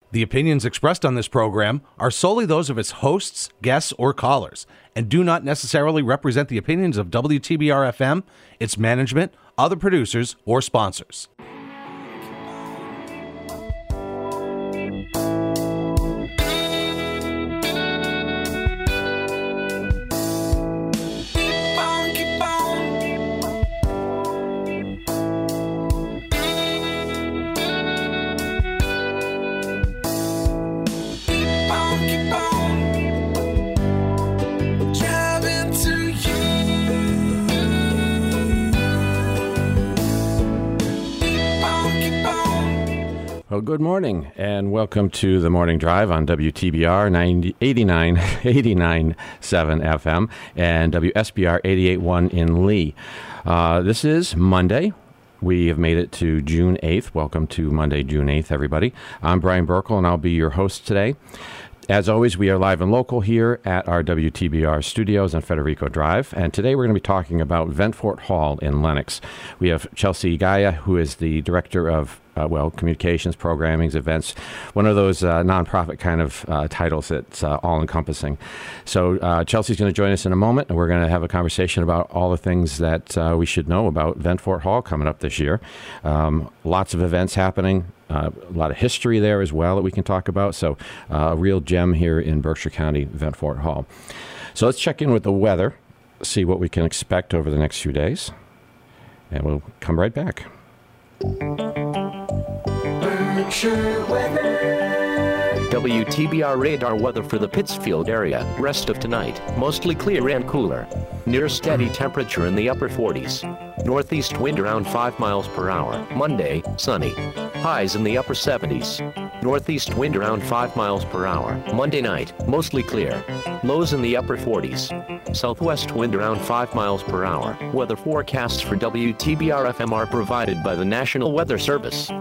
The opinions expressed on this program are solely those of its hosts, guests, or callers, and do not necessarily represent the opinions of WTBR-FM, its management, other producers, or sponsors. Well, good morning, and welcome to the Morning Drive on WTBR 89.7 FM and WSBR 88.1 in Lee. This is Monday. We have made it to June 8th. Welcome to Monday, June 8th, everybody. I'm Brian Burkle, and I'll be your host today. As always, we are live and local here at our WTBR studios on Federico Drive, and today we're going to be talking about Ventfort Hall in Lenox. We have Chelsea Gaia, who is the director of communications, programming, events, one of those nonprofit kind of titles that's all-encompassing. So Chelsea's going to join us in a moment, and we're going to have a conversation about all the things that we should know about Ventfort Hall coming up this year. Lots of events happening. A lot of history there as well that we can talk about. So a real gem here in Berkshire County, Ventfort Hall. So let's check in with the weather, see what we can expect over the next few days, and we'll come right back. Berkshire weather. WTBR radar weather for the Pittsfield area. Rest of tonight, mostly clear and cooler. Near steady temperature in the upper 40s. Northeast wind around 5 miles per hour. Monday, sunny. Highs in the upper 70s. Northeast wind around 5 miles per hour. Monday night, mostly clear. Lows in the upper 40s. Southwest wind around 5 miles per hour. Weather forecasts for WTBR-FM are provided by the National Weather Service.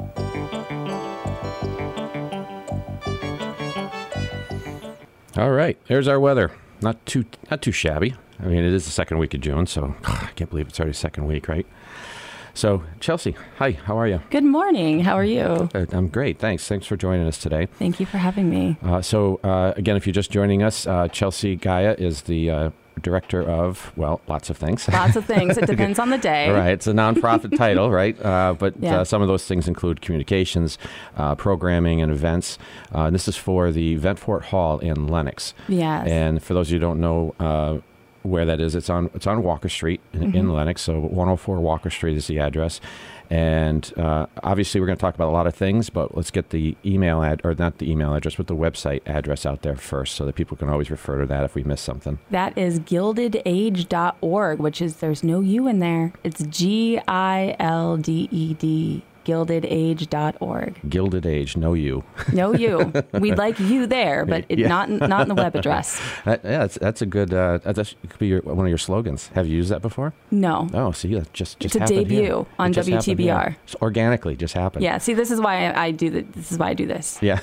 All right, there's our weather. Not too shabby. I mean, it is the second week of June, so I can't believe it's already second week, right? So, Chelsea, hi, how are you? Good morning. How are you? I'm great, thanks. Thanks for joining us today. Thank you for having me. Again, if you're just joining us, Chelsea Gaia is the director of, well, lots of things. Lots of things. It depends on the day. Right. It's a nonprofit title, right? But Yeah. Some of those things include communications, programming, and events. And this is for the Ventfort Hall in Lenox. Yes. And for those of you who don't know where that is, it's on Walker Street in Lenox. So 104 Walker Street is the address. And obviously, we're going to talk about a lot of things, but let's get the not the email address, but the website address out there first so that people can always refer to that if we miss something. That is gildedage.org, which is, there's no U in there. It's GILDED, gildedage.org. Gilded Age, no you. No U. We'd like you there, but not in the web address. That's a good, that could be one of your slogans. Have you used that before? No. Oh, see, that just It's a happened debut here. on It just happened WTBR. here. Just organically, just happened. Yeah, see, this is why I do this is why I do this. Yeah.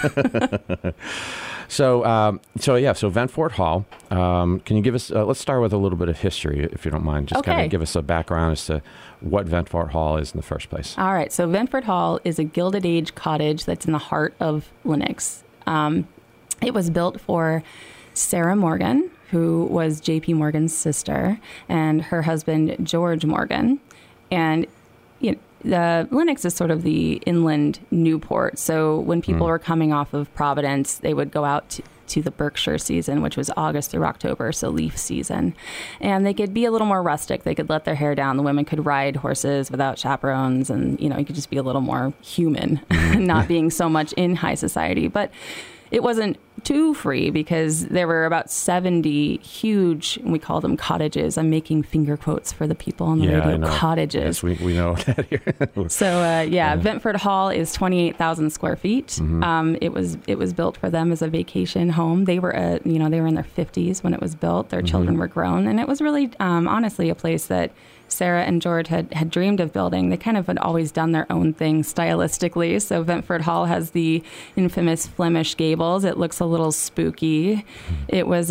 So Ventfort Hall. Can you give us? Let's start with a little bit of history, if you don't mind. Just kind Okay. of give us a background as to what Ventfort Hall is in the first place. All right, so Ventfort Hall is a Gilded Age cottage that's in the heart of Lenox. It was built for Sarah Morgan, who was J.P. Morgan's sister, and her husband, George Morgan. And the Lenox is sort of the inland Newport. So when people were coming off of Providence, they would go out to the Berkshire season, which was August through October, so leaf season. And they could be a little more rustic. They could let their hair down. The women could ride horses without chaperones, and, you could just be a little more human, not being so much in high society. But it wasn't too free because there were about 70 huge, we call them cottages. I'm making finger quotes for the people on the radio. I know. Cottages. Yes, we know that here. So, Ventfort Hall is 28,000 square feet. It was built for them as a vacation home. They were, they were in their 50s when it was built. Their children were grown. And it was really, honestly, a place that Sarah and George had dreamed of building. They kind of had always done their own thing stylistically. So Ventford Hall has the infamous Flemish gables. It looks a little spooky. It was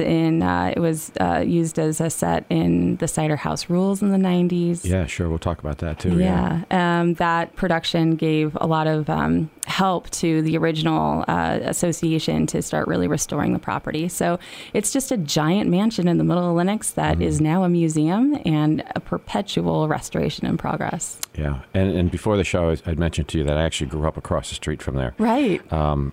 used as a set in The Cider House Rules in the 90s. Yeah, sure. We'll talk about that too. Yeah. That production gave a lot of help to the original association to start really restoring the property. So it's just a giant mansion in the middle of Lenox that is now a museum and a perpetual restoration in progress. Yeah. And before the show, I'd mentioned to you that I actually grew up across the street from there. Right.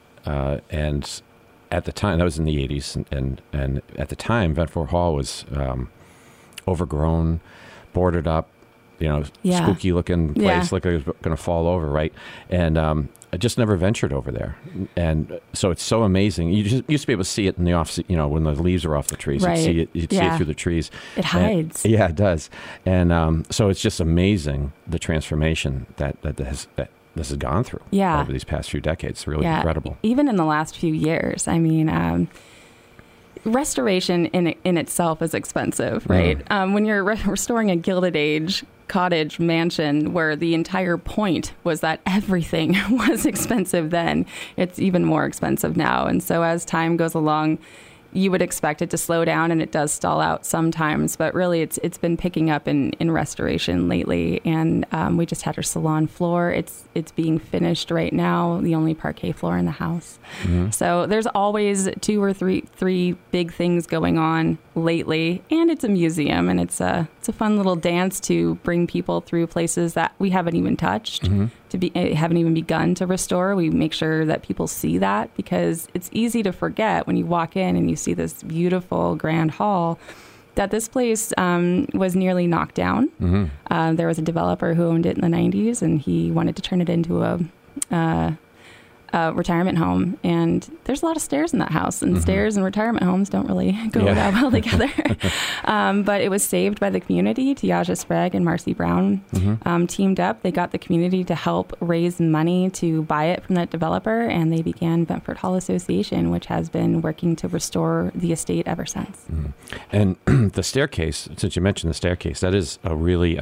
And at the time, that was in the 80s, and at the time, Ventford Hall was overgrown, boarded up, spooky looking place, like it was going to fall over, right? And I just never ventured over there. And so it's so amazing. You just used to be able to see it in the off, when the leaves are off the trees. Right. You'd see it through the trees. It hides. And, yeah, it does. And so it's just amazing, the transformation that this has gone through over these past few decades. It's really incredible. Even in the last few years. I mean, restoration in itself is expensive, right? When you're restoring a Gilded Age cottage mansion where the entire point was that everything was expensive then, it's even more expensive now. And so as time goes along, you would expect it to slow down, and it does stall out sometimes, but really it's been picking up in restoration lately. And we just had our salon floor. It's being finished right now, the only parquet floor in the house. So there's always two or three big things going on lately, and it's a museum, and it's a fun little dance to bring people through places that we haven't even touched, haven't even begun to restore. We make sure that people see that, because it's easy to forget when you walk in and you see this beautiful grand hall that this place was nearly knocked down. There was a developer who owned it in the 90s, and he wanted to turn it into a retirement home, and there's a lot of stairs in that house, and stairs and retirement homes don't really go that well together. But it was saved by the community. Tiaja Sprague and Marcy Brown teamed up. They got the community to help raise money to buy it from that developer, and they began Ventford Hall Association, which has been working to restore the estate ever since. And the staircase, since you mentioned the staircase, that is a really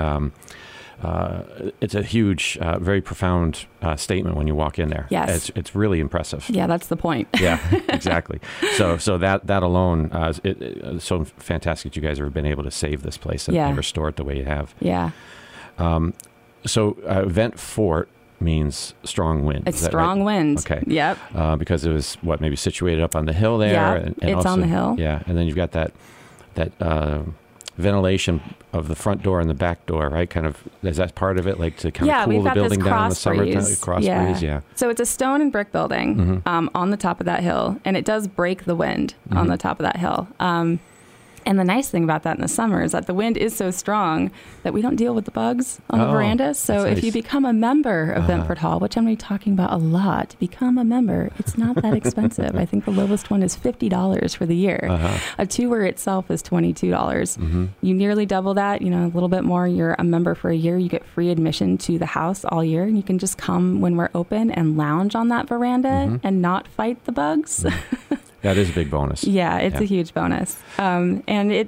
it's a huge, very profound statement when you walk in there. Yes. It's really impressive. Yeah, that's the point. Yeah, exactly. So that alone, it's so fantastic that you guys have been able to save this place and restore it the way you have. Yeah. So Ventfort means strong wind. It's strong wind. Okay. Yep. Because it was maybe situated up on the hill there. Yeah, and it's also, on the hill. Yeah, and then you've got that ventilation of the front door and the back door, right? Kind of, is that part of it, like to kind of cool the building down in the summertime? Cross breeze, yeah. So it's a stone and brick building on the top of that hill, and it does break the wind on the top of that hill. And the nice thing about that in the summer is that the wind is so strong that we don't deal with the bugs on the veranda. So if you become a member of Ventford Hall, which I'm going to be talking about a lot, become a member. It's not that expensive. I think the lowest one is $50 for the year. A tour itself is $22. You nearly double that, a little bit more. You're a member for a year. You get free admission to the house all year, and you can just come when we're open and lounge on that veranda and not fight the bugs. That is a big bonus. Yeah, it's a huge bonus. And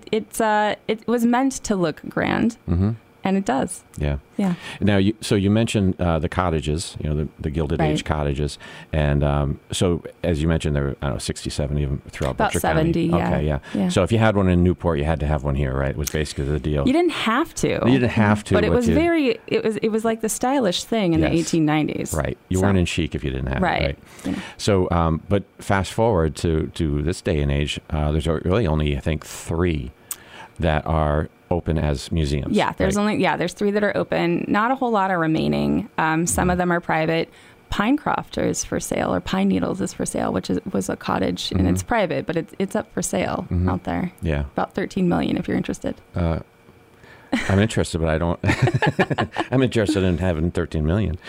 it was meant to look grand, and it does. Yeah. Yeah. Now, you mentioned the cottages, the Gilded Age cottages. And so, as you mentioned, there were, 60, 70 of them throughout Berkshire County. About 70, yeah. Okay, yeah. So if you had one in Newport, you had to have one here, right? It was basically the deal. You didn't have to. You didn't have to. But it was it was like the stylish thing in the 1890s. Right. You weren't in chic if you didn't have it, right? Yeah. So, but fast forward to this day and age, there's really only, I think, 3 that are open as museums. Yeah, there's there's 3 that are open. Not a whole lot are remaining. Some of them are private. Pinecroft is for sale, or Pine Needles is for sale, which was a cottage, and it's private, but it's up for sale out there. Yeah, about $13 million if you're interested. I'm interested, but I don't. I'm interested in having $13 million.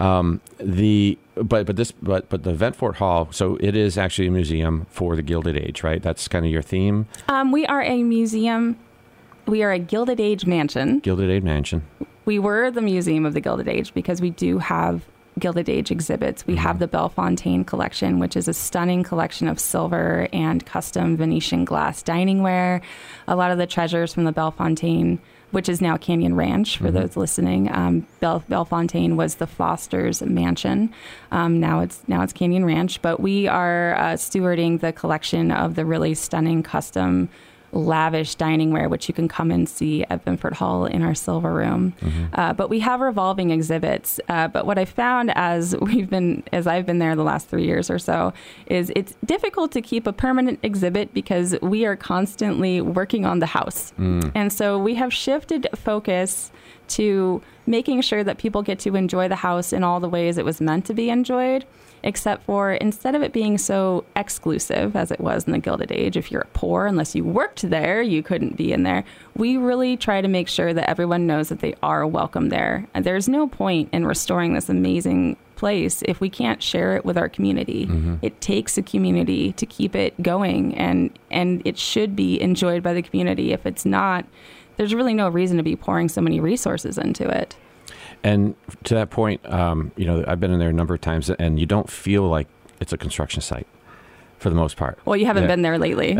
But the Ventfort Hall. So it is actually a museum for the Gilded Age, right? That's kind of your theme. We are a museum. We are a Gilded Age mansion. Gilded Age mansion. We were the Museum of the Gilded Age because we do have Gilded Age exhibits. We have the Bellefontaine collection, which is a stunning collection of silver and custom Venetian glass diningware. A lot of the treasures from the Bellefontaine which is now Canyon Ranch for those listening. Bellefontaine was the Foster's mansion. Now it's Canyon Ranch, but we are stewarding the collection of the really stunning custom lavish dining ware, which you can come and see at Benford Hall in our silver room. But we have revolving exhibits. But what I found as I've been there the last 3 years or so, is it's difficult to keep a permanent exhibit because we are constantly working on the house. And so we have shifted focus to making sure that people get to enjoy the house in all the ways it was meant to be enjoyed, except for instead of it being so exclusive as it was in the Gilded Age, if you're poor, unless you worked there, you couldn't be in there. We really try to make sure that everyone knows that they are welcome there. And there's no point in restoring this amazing place if we can't share it with our community. It takes a community to keep it going, and it should be enjoyed by the community. If it's not, there's really no reason to be pouring so many resources into it. And to that point, I've been in there a number of times, and you don't feel like it's a construction site for the most part. Well, you haven't been there lately.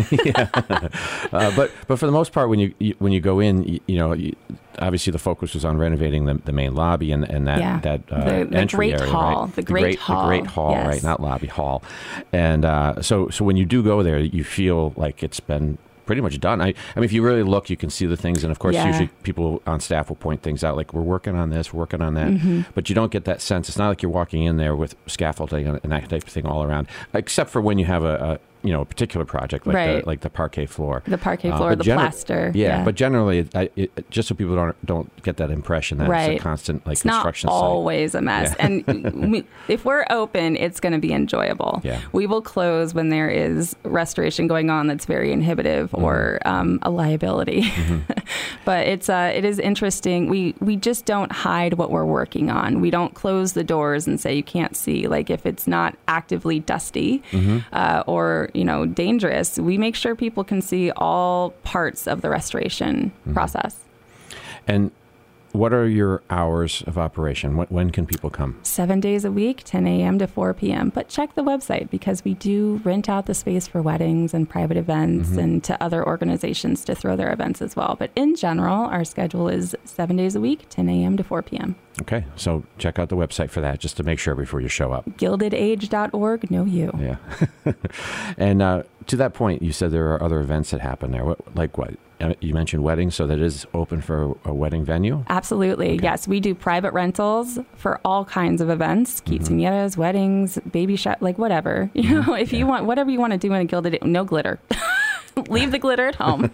But for the most part, when you go in, obviously the focus was on renovating the main lobby and that the entry great area, hall, right? the great hall, yes. Right? Not lobby, hall. And so when you do go there, you feel like it's been pretty much done. I mean, if you really look, you can see the things, and of course, usually people on staff will point things out, like we're working on this, working on that. But you don't get that sense. It's not like you're walking in there with scaffolding and that type of thing all around, except for when you have a particular project like the parquet floor, the plaster. But generally, just so people don't get that impression that it's a constant construction site. It's not always a mess. And if we're open, it's going to be enjoyable. We will close when there is restoration going on that's very inhibitive or a liability. But it is interesting. We just don't hide what we're working on. We don't close the doors and say you can't see. Like if it's not actively dusty or dangerous, we make sure people can see all parts of the restoration process. And what are your hours of operation? When can people come? 7 days a week, 10 a.m. to 4 p.m. But check the website because we do rent out the space for weddings and private events and to other organizations to throw their events as well. But in general, our schedule is 7 days a week, 10 a.m. to 4 p.m. Okay, so check out the website for that just to make sure before you show up. GildedAge.org, know you. Yeah. And to that point, you said there are other events that happen there. What? You mentioned weddings, so that is open for a wedding venue? Absolutely. Okay. Yes, we do private rentals for all kinds of events, quinceañeras, weddings, baby shower, like whatever. If you want, whatever you want to do in a Gilded, no glitter. Leave the glitter at home.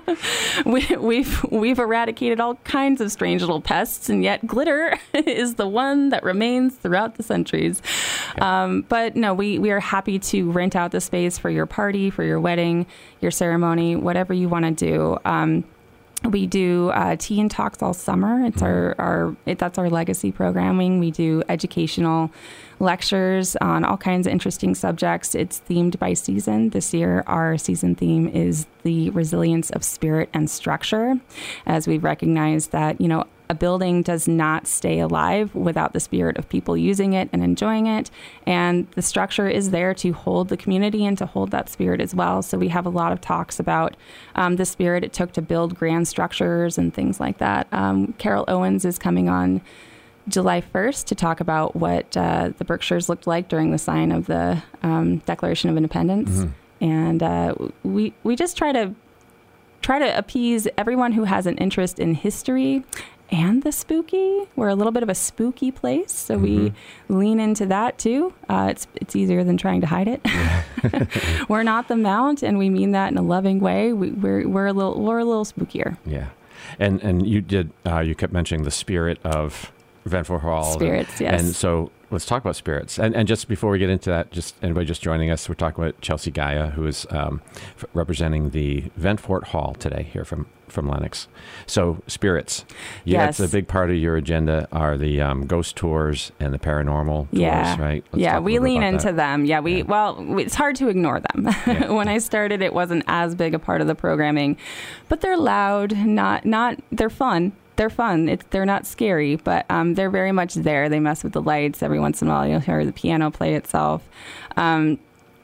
We've eradicated all kinds of strange little pests, and yet glitter is the one that remains throughout the centuries. Okay. But no, we are happy to rent out the space for your party, for your wedding, your ceremony, whatever you want to do. We do tea and talks all summer. It's that's our legacy programming. We do educational lectures on all kinds of interesting subjects. It's themed by season. This year, our season theme is the resilience of spirit and structure, as we've recognized that, a building does not stay alive without the spirit of people using it and enjoying it. And the structure is there to hold the community and to hold that spirit as well. So we have a lot of talks about the spirit it took to build grand structures and things like that. Carol Owens is coming on July 1st to talk about what the Berkshires looked like during the sign of the Declaration of Independence. And we just try to appease everyone who has an interest in history and the spooky. We're a little bit of a spooky place, so we lean into that too. It's easier than trying to hide it. We're not the Mount, and we mean that in a loving way. We're a little spookier. Yeah, and you kept mentioning the spirit of Benford Hall. Spirits, yes. And so let's talk about spirits. And just before we get into that, just anybody just joining us, we're talking about Chelsea Gaia, who is representing the Benford Hall today here from Lenox. So spirits. Yes. It's a big part of your agenda are the ghost tours and the paranormal tours, right? We lean into them. Well, it's hard to ignore them. Yeah. When I started, it wasn't as big a part of the programming, but they're loud, they're fun. They're fun. They're not scary, but they're very much there. They mess with the lights. Every once in a while, you'll hear the piano play itself.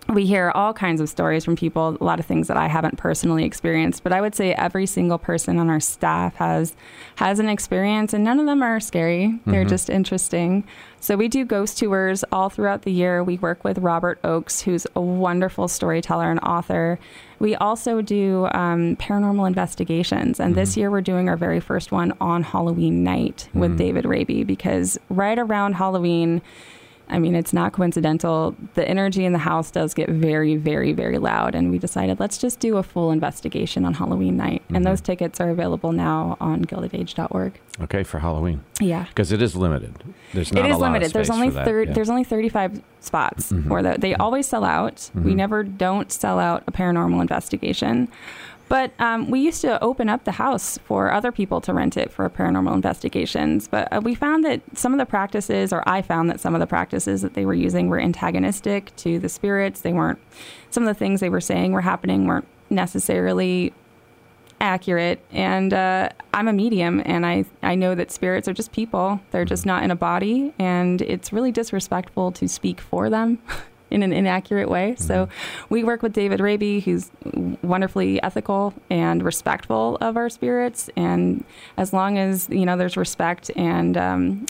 we hear all kinds of stories from people, a lot of things that I haven't personally experienced, but I would say every single person on our staff has an experience, and none of them are scary. They're just interesting. So we do ghost tours all throughout the year. We work with Robert Oakes, who's a wonderful storyteller and author. We also do paranormal investigations, and this year we're doing our very first one on Halloween night with David Raby, because right around Halloween, I mean, it's not coincidental. The energy in the house does get very, very, very loud. And we decided, let's just do a full investigation on Halloween night. And those tickets are available now on gildedage.org. Okay, for Halloween. Yeah. Because it is limited. There's not it is a lot limited. of space There's only 35 spots for that. They always sell out. We never don't sell out a paranormal investigation. But we used to open up the house for other people to rent it for paranormal investigations. But we found that some of the practices, or I found that some of the practices that they were using were antagonistic to the spirits. They weren't, some of the things they were saying were happening weren't necessarily accurate. And I'm a medium, and I know that spirits are just people. They're just not in a body. And it's really disrespectful to speak for them in an inaccurate way. So we work with David Raby, who's wonderfully ethical and respectful of our spirits. And as long as, there's respect and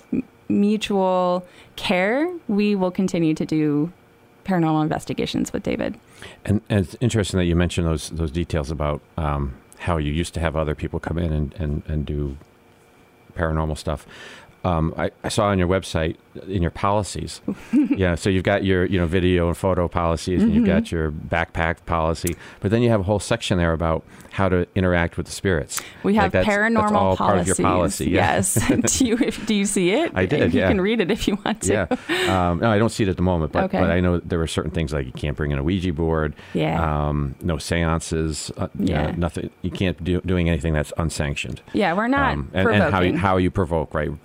mutual care, we will continue to do paranormal investigations with David. And it's interesting that you mentioned those details about how you used to have other people come in and do paranormal stuff. I saw on your website, in your policies, so you've got your video and photo policies, and you've got your backpack policy, but then you have a whole section there about how to interact with the spirits. We have paranormal that's all policies. Part of your policy. Yeah. Yes. Do you see it? I did. You can read it if you want to. Yeah. No, I don't see it at the moment, but okay. But I know there were certain things like you can't bring in a Ouija board. Yeah. No seances. Nothing. You can't doing anything that's unsanctioned. Yeah, we're not provoking. And how you provoke, right?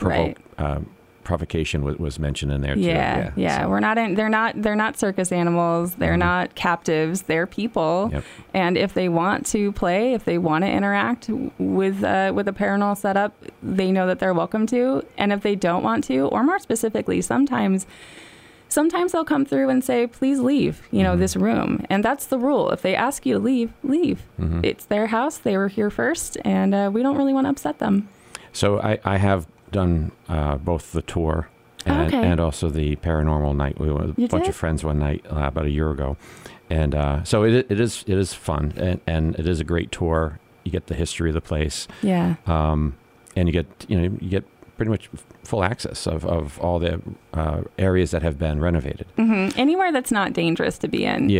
Provocation was mentioned in there too. Yeah. So. We're not in. They're not circus animals. They're not captives. They're people. Yep. And if they want to play, if they want to interact with a paranormal setup, they know that they're welcome to. And if they don't want to, or more specifically, sometimes they'll come through and say, "Please leave. This room." And that's the rule. If they ask you to leave. It's their house. They were here first, and we don't really want to upset them. So I have done both the tour and also the paranormal night. We went with a bunch of friends one night about a year ago, and so it is fun, and it is a great tour. You get the history of the place, and you get pretty much full access of all the areas that have been renovated. Anywhere that's not dangerous to be in.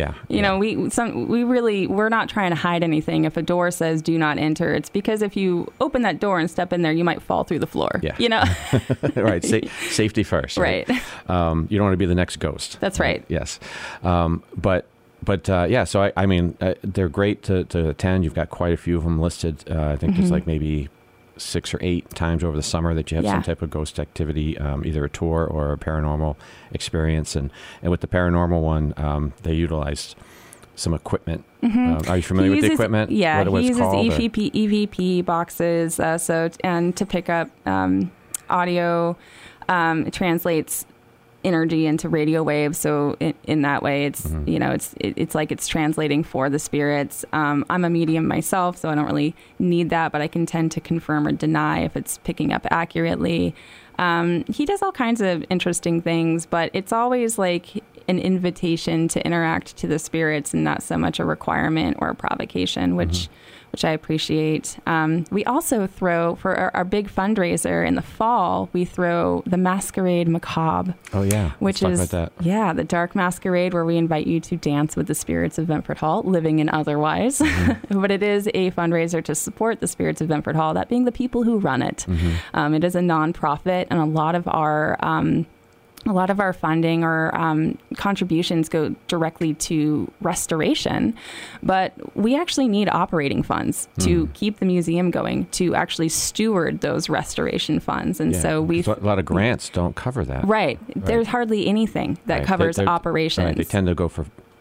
We're not trying to hide anything. If a door says "do not enter," it's because if you open that door and step in there, you might fall through the floor. Right. Safety first. Right. You don't want to be the next ghost. That's right. Yes. But so I mean, they're great to attend. You've got quite a few of them listed. I think there's like maybe 6 or 8 times over the summer that you have some type of ghost activity, either a tour or a paranormal experience. And with the paranormal one, they utilized some equipment. Are you familiar with the equipment? Yeah, he uses EVP boxes. And to pick up audio, it translates energy into radio waves. So in that way, it's it's like it's translating for the spirits. I'm a medium myself, so I don't really need that, but I can tend to confirm or deny if it's picking up accurately. He does all kinds of interesting things, but it's always like an invitation to interact to the spirits and not so much a requirement or a provocation, which I appreciate. We also throw, for our big fundraiser in the fall, we throw the Masquerade Macabre. Oh, yeah. Which Let's is, talk about that. The dark masquerade where we invite you to dance with the spirits of Ventford Hall, living and otherwise. But it is a fundraiser to support the spirits of Ventford Hall, that being the people who run it. It is a nonprofit, and a lot of our funding or contributions go directly to restoration, but we actually need operating funds to keep the museum going, to actually steward those restoration funds. And so a lot of grants don't cover that. Right. There's hardly anything that covers operations. Right. They tend to go for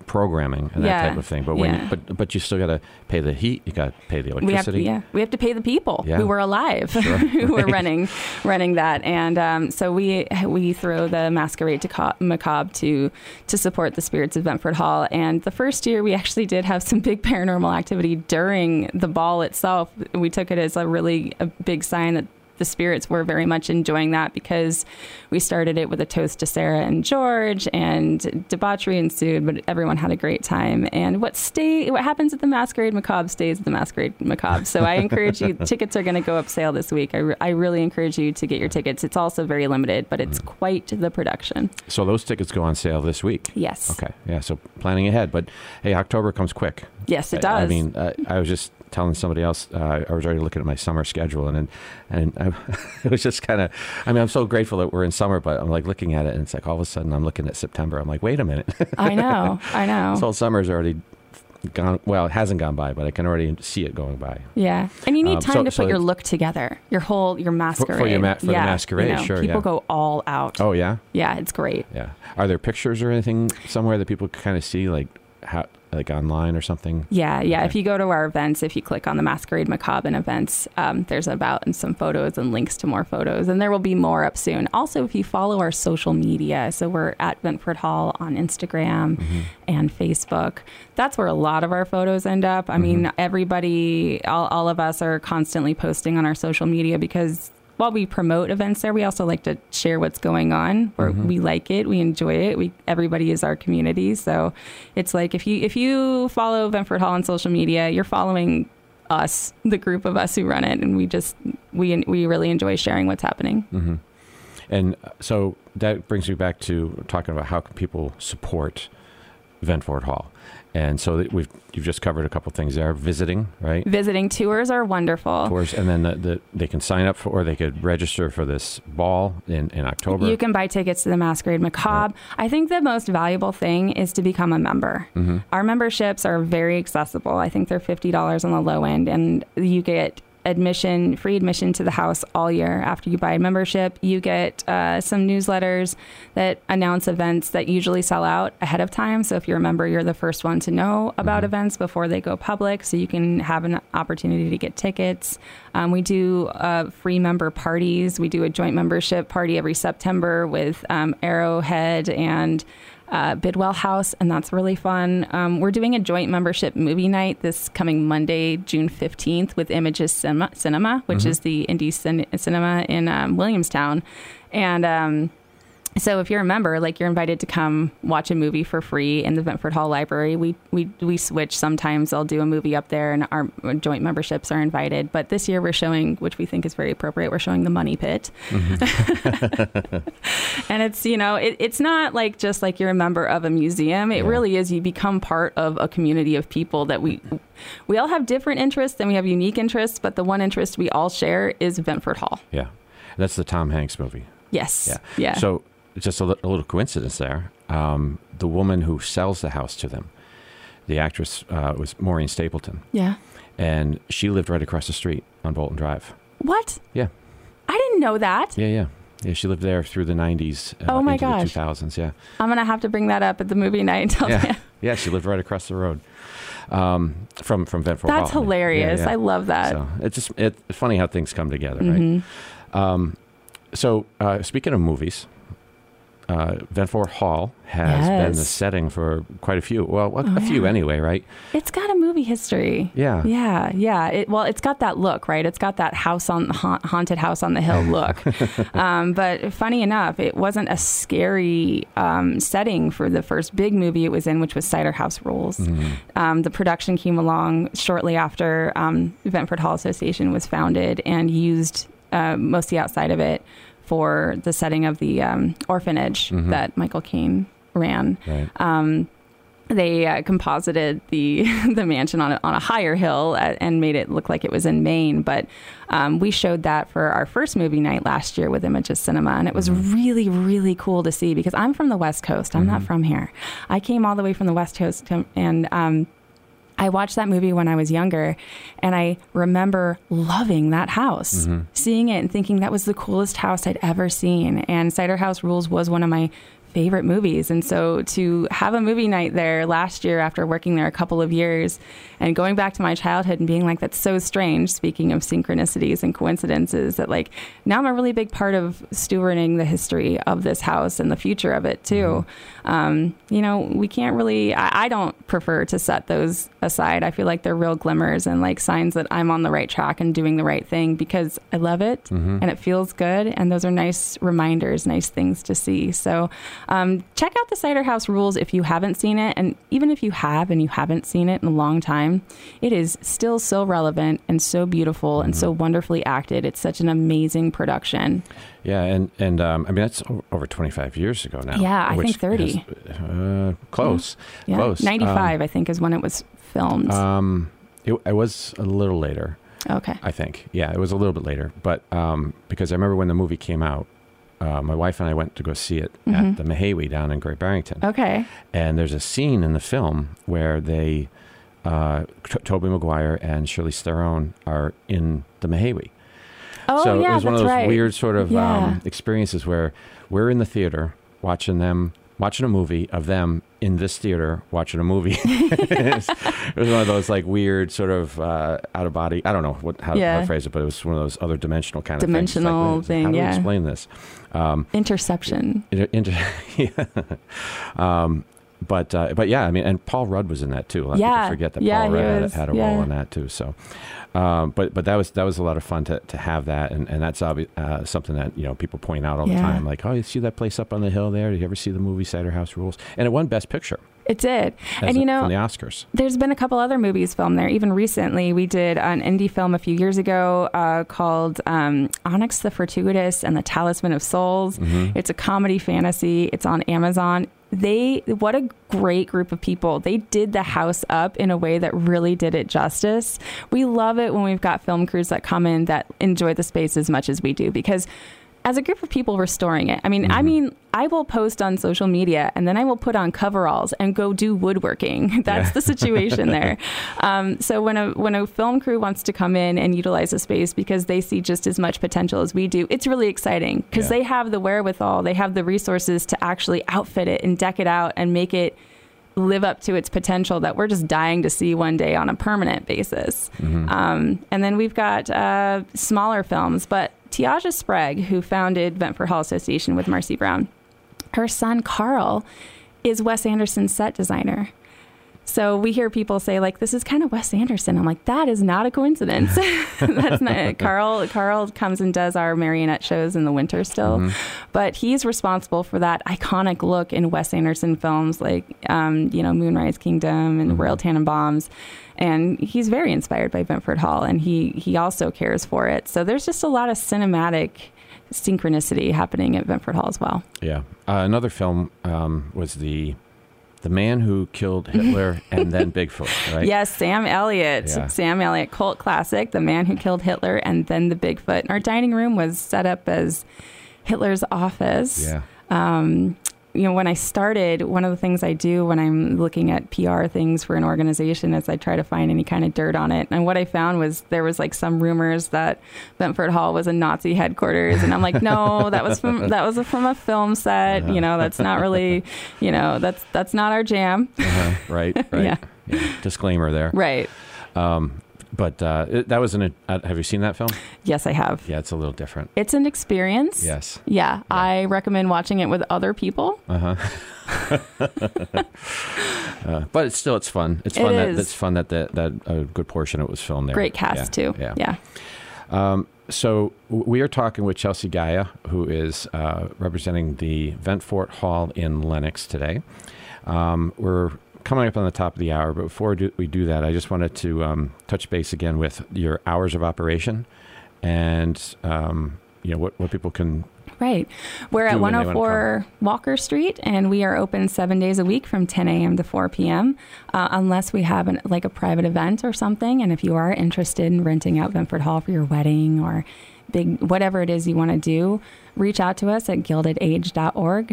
programming and that type of thing. But but you still got to pay the heat. You got to pay the electricity. We have to pay the people who were alive, sure. who were running that. And so we throw the Masquerade Macabre to support the spirits of Ventford Hall. And the first year, we actually did have some big paranormal activity during the ball itself. We took it as a big sign that the spirits were very much enjoying that, because we started it with a toast to Sarah and George, and debauchery ensued, but everyone had a great time. And what happens at the Masquerade Macabre stays at the Masquerade Macabre. So I encourage you, tickets are going to go up sale this week. I really encourage you to get your tickets. It's also very limited, but it's quite the production. So those tickets go on sale this week? Yes. Okay. Yeah, so planning ahead. But hey, October comes quick. Yes, it does. I mean, I was just telling somebody else, I was already looking at my summer schedule, and it was just kind of, I mean, I'm so grateful that we're in summer, but I'm like looking at it, and it's like all of a sudden I'm looking at September. I'm like, wait a minute. I know. This whole summer's already gone. Well, it hasn't gone by, but I can already see it going by. Yeah. And you need time to put your look together, your masquerade. For the masquerade, sure. People go all out. Oh, yeah? Yeah, it's great. Yeah. Are there pictures or anything somewhere that people can kind of see, like online or something? Yeah. Okay. If you go to our events, if you click on the Masquerade Macabre and events, there's about and some photos and links to more photos, and there will be more up soon. Also, if you follow our social media, so we're at Ventford Hall on Instagram and Facebook. That's where a lot of our photos end up. I mean, everybody, all of us are constantly posting on our social media, because while we promote events there, we also like to share what's going on. We like it, we enjoy it. Everybody is our community, so it's like if you follow Ventford Hall on social media, you're following us, the group of us who run it, and we really enjoy sharing what's happening. And so that brings me back to talking about how can people support Ventford Hall. And so you've just covered a couple things there. Visiting, right? Visiting tours are wonderful. Tours, and then they can sign up for, or they could register for this ball in October. You can buy tickets to the Masquerade Macabre. Right. I think the most valuable thing is to become a member. Our memberships are very accessible. I think they're $50 on the low end, and you get free admission to the house all year. After you buy a membership, you get some newsletters that announce events that usually sell out ahead of time. So if you're a member, you're the first one to know about events before they go public, so you can have an opportunity to get tickets. We do free member parties. We do a joint membership party every September with Arrowhead and Bidwell House, and that's really fun. We're doing a joint membership movie night this coming Monday, June 15th, with Images Cinema, which is the indie cinema in Williamstown. And so if you're a member, you're invited to come watch a movie for free in the Ventford Hall Library. We switch. Sometimes I'll do a movie up there, and our joint memberships are invited. But this year we're showing, which we think is very appropriate, we're showing The Money Pit. And it's, it's not just like you're a member of a museum. It really is. You become part of a community of people that we all have different interests, and we have unique interests, but the one interest we all share is Ventford Hall. Yeah. That's the Tom Hanks movie. Yes. Yeah. So just a little coincidence there. The woman who sells the house to them, the actress was Maureen Stapleton. Yeah. And she lived right across the street on Bolton Drive. What? Yeah. I didn't know that. Yeah, she lived there through the 90s. Oh my into gosh. the 2000s, yeah. I'm going to have to bring that up at the movie night and tell them. Yeah, she lived right across the road from Ventford Hall. That's hilarious. I love that. So it's funny how things come together, right? So speaking of movies, Ventford Hall has been the setting for quite a few. Well, a few anyway, right? It's got a movie history. Yeah. It's got that look, right? It's got that haunted house on the hill look. But funny enough, it wasn't a scary setting for the first big movie it was in, which was Cider House Rules. The production came along shortly after Ventford Hall Association was founded, and used most the outside of it for the setting of the orphanage that Michael Caine ran. Right. They composited the mansion on a higher hill and made it look like it was in Maine. But we showed that for our first movie night last year with Images Cinema, and it was really, really cool to see, because I'm from the West Coast. I'm not from here. I came all the way from the West Coast, and I watched that movie when I was younger, and I remember loving that house, seeing it and thinking that was the coolest house I'd ever seen. And Cider House Rules was one of my favorite movies. And so to have a movie night there last year after working there a couple of years and going back to my childhood and being like, that's so strange, speaking of synchronicities and coincidences, that like now I'm a really big part of stewarding the history of this house and the future of it too. You know, we can't really, I don't prefer to set those aside. I feel like they're real glimmers and like signs that I'm on the right track and doing the right thing because I love it and it feels good. And those are nice reminders, nice things to see. So check out the Cider House Rules if you haven't seen it. And even if you have and you haven't seen it in a long time, it is still so relevant and so beautiful and so wonderfully acted. It's such an amazing production. Yeah, and I mean, that's over 25 years ago now. Yeah, I think 30. Close. Yeah. Close. 95, I think, is when it was filmed. It was a little later. Okay. I think. Yeah, it was a little bit later. But because I remember when the movie came out, my wife and I went to go see it at the Mahawi down in Great Barrington. Okay. And there's a scene in the film where they, Tobey Maguire and Charlize Theron are in the Mahawi. Oh, so yeah, it was one of that's those right. weird sort of Yeah. experiences where we're in the theater watching a movie of them in this theater watching a movie. It was one of those like weird sort of out of body. I don't know how to phrase it, but it was one of those other dimensional kind of things. It's like, thing. How do we Yeah. explain this? Interception. But yeah, I mean, and Paul Rudd was in that too. A lot of people forget that Paul Rudd had a role in that too. So, but that was a lot of fun to have that, and that's something that people point out all the time. Like, oh, you see that place up on the hill there? Did you ever see the movie Cider House Rules? And it won Best Picture. It did. And from the Oscars. There's been a couple other movies filmed there. Even recently, we did an indie film a few years ago called Onyx the Fortuitous and the Talisman of Souls. It's a comedy fantasy. It's on Amazon. What a great group of people. They did the house up in a way that really did it justice. We love it when we've got film crews that come in that enjoy the space as much as we do, because as a group of people restoring it, I mean, I will post on social media and then I will put on coveralls and go do woodworking. That's the situation there. So when a film crew wants to come in and utilize a space because they see just as much potential as we do, it's really exciting because they have the wherewithal, they have the resources to actually outfit it and deck it out and make it live up to its potential that we're just dying to see one day on a permanent basis. And then we've got smaller films, but Tiaja Sprague, who founded Ventford Hall Association with Marcy Brown, her son Carl is Wes Anderson's set designer. So we hear people say, like, this is kind of Wes Anderson. I'm like, that is not a coincidence. That's not Carl comes and does our marionette shows in the winter still. But he's responsible for that iconic look in Wes Anderson films like, Moonrise Kingdom and Royal Tenenbaums. And he's very inspired by Ventford Hall, and he also cares for it. So there's just a lot of cinematic synchronicity happening at Ventford Hall as well. Yeah. Another film was The Man Who Killed Hitler and Then Bigfoot, right? Yes, Sam Elliott. Yeah. Sam Elliott, cult classic, The Man Who Killed Hitler and Then the Bigfoot. And our dining room was set up as Hitler's office. Yeah. When I started, one of the things I do when I'm looking at PR things for an organization is I try to find any kind of dirt on it. And what I found was there was like some rumors that Ventford Hall was a Nazi headquarters. And I'm like, no, that was from a film set. That's not really, that's not our jam. Right. Yeah. Disclaimer there. Right. But that was have you seen that film? Yes, I have. Yeah, it's a little different. It's an experience. Yes. Yeah. I recommend watching it with other people. But it's fun. It's fun that a good portion of it was filmed there. Great cast too. Yeah. So we are talking with Chelsea Gaia, who is representing the Ventfort Hall in Lenox today. We're coming up on the top of the hour, but before we do that, I just wanted to touch base again with your hours of operation and what people can. Right. We're at 104 Walker Street, and we are open 7 days a week from 10 a.m. to 4 p.m. Unless we have a private event or something. And if you are interested in renting out Ventford Hall for your wedding or whatever it is you want to do, reach out to us at gildedage.org,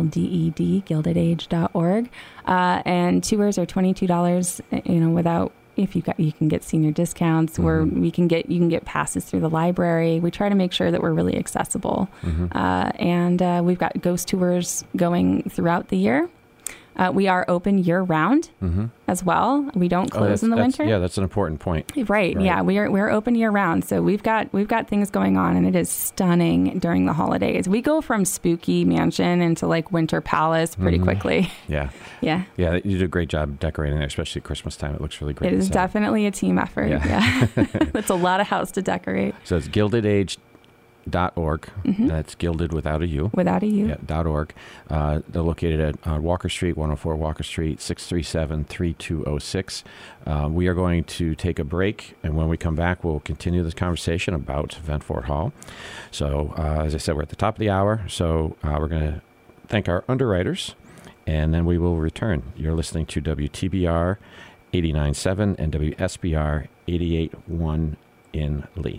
GILDED, gildedage.org. And tours are $22, without if you can get senior discounts, you can get passes through the library. We try to make sure that we're really accessible, and we've got ghost tours going throughout the year. We are open year-round as well. We don't close in the winter. Yeah, that's an important point. Right. Yeah, we're open year-round, so we've got things going on, and it is stunning during the holidays. We go from spooky mansion into like winter palace pretty quickly. Yeah. Yeah. Yeah, you do a great job decorating there, especially at Christmas time. It looks really great. It is definitely a team effort. Yeah. It's a lot of house to decorate. So it's GildedAge.org. That's gilded without a U. Without a U. Yeah, .org. They're located at Walker Street, 104 Walker Street, 637-3206. We are going to take a break, and when we come back, we'll continue this conversation about Ventfort Hall. So, as I said, we're at the top of the hour, so we're going to thank our underwriters, and then we will return. You're listening to WTBR 89.7 and WSBR 88.1 in Lee.